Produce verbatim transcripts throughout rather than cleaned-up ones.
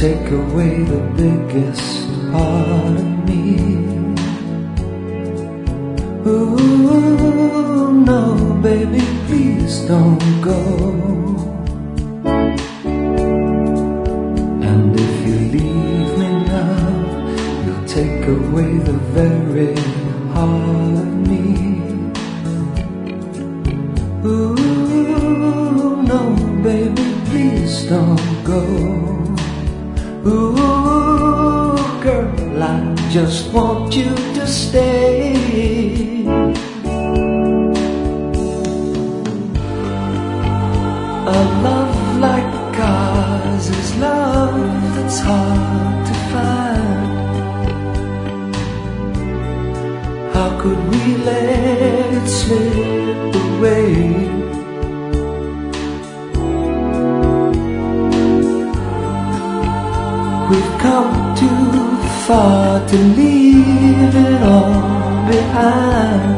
take away the biggest part of me. Ooh, no, baby, please don't go. And if you leave me now, you'll take away the very heart of me. Ooh, no, baby, please don't go. Ooh, girl, I just want you to stay. A love like ours is love that's hard to find. How could we let it slip away? We've come too far to leave it all behind.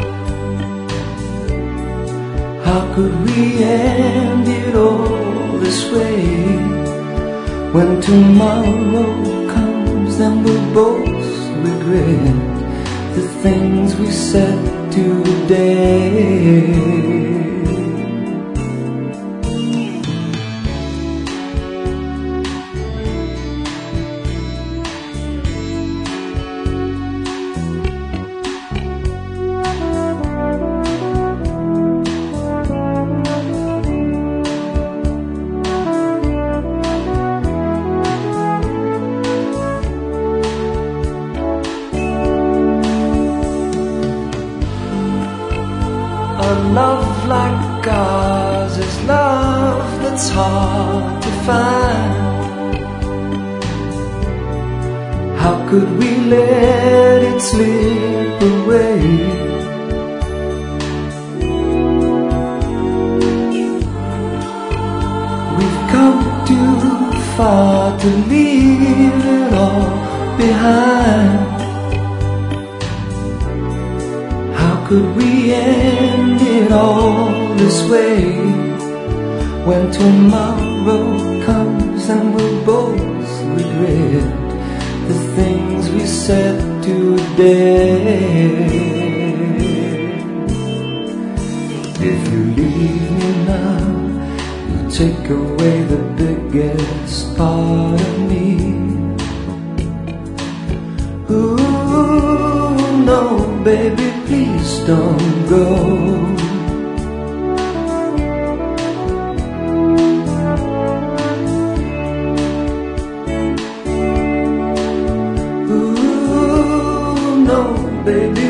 How could we end it all this way? When tomorrow comes, then we'll both regret the things we said today. A love like ours is love that's hard to find. How could we let it slip away? We've come too far to leave it all behind. How could we end it all this way? When tomorrow comes and we'll both regret the things we said today. If you leave me now, you take away the biggest part of me. Ooh, no, baby, please don't go. Ooh, no, baby,